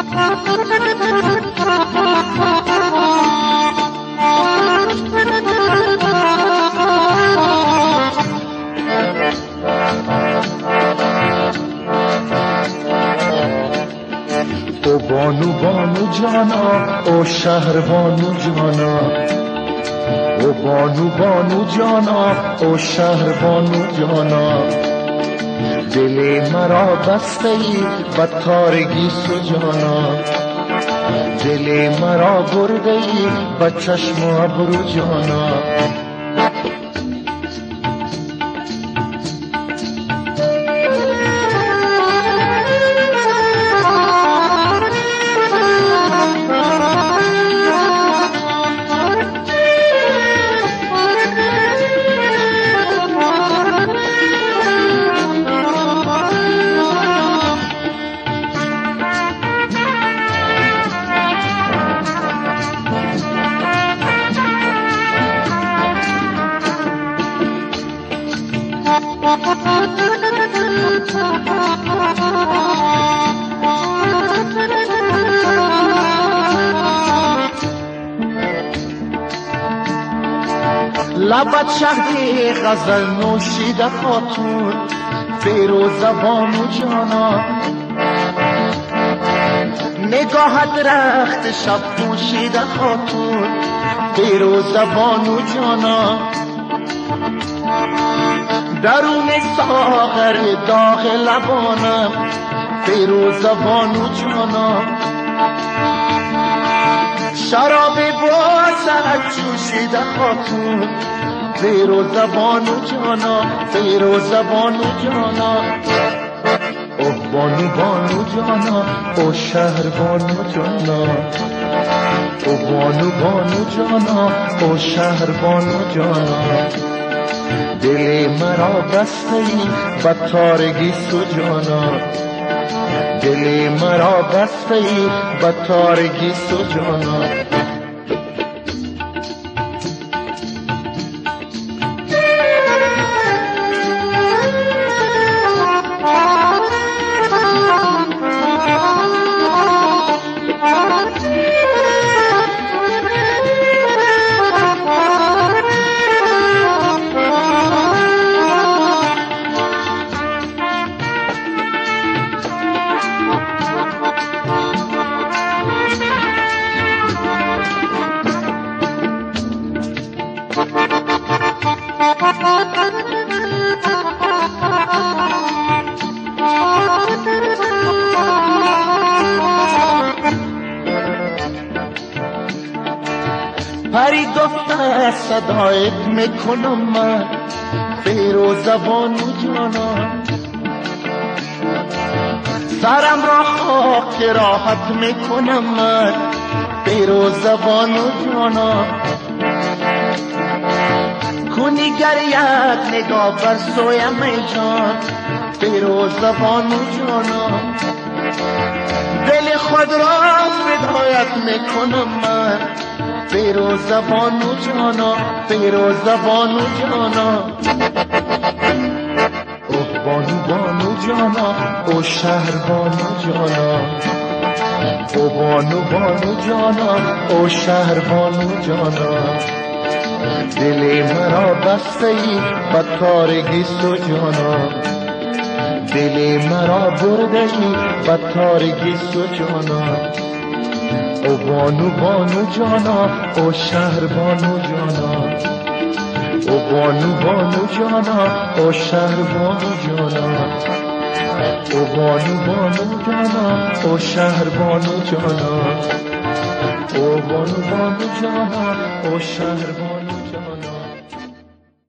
او بانو بانو جانا، او شهر بانو جانا، او بانو بانو جانا، او شهر بانو جانا. دل مرا بسته ای به تارگی سجانا، دل مرا برده ای به چشم و ابرو جانا. لبت شهد غزل نوشیده خاتون، فیروزه بانو جانا. نگاهت رخت شب پوشیده خاتون، فیروزه بانو جانا. درون ساغر داغ لبانم، فیروزه بانو جانا. شراب بازد جوشیده خاتون، فیروزه بانو جانا، فیروزه بانو جانا. او بانو بانو جانا، او شهر بانو جانا، او بانو بانو جانا، او شهر بانو جانا. دل مرا بسته ای به تارگی سجانا، دل مرا بسته ای به تارگی سجانا. پری گفته صدایت میکنم من، فیروزه بانو جانا. سرم را خاک راحت میکنم من، فیروزه بانو جانا. کنی گر یک نگاه بر سویم ای جان، فیروزه بانو جانا. دل خود را فدایت میکنم من، فیروزه بانو جانا، فیروزه بانو جانا. او بانو بانو جانا، او شهر بانو جانا، او بانو بانو جانا، او شهر بانو جانا. دل مرا بسته ای به تارگی سجانا، دل مرا برده ای به تارگی سجانا. او بانو بانو جانا، او شهر بانو جانا، او بانو بانو جانا، او شهر بانو جانا. او بانو بانو جانا، او شهر بانو جانا، او بانو بانو جانا، او شهر بانو جانا.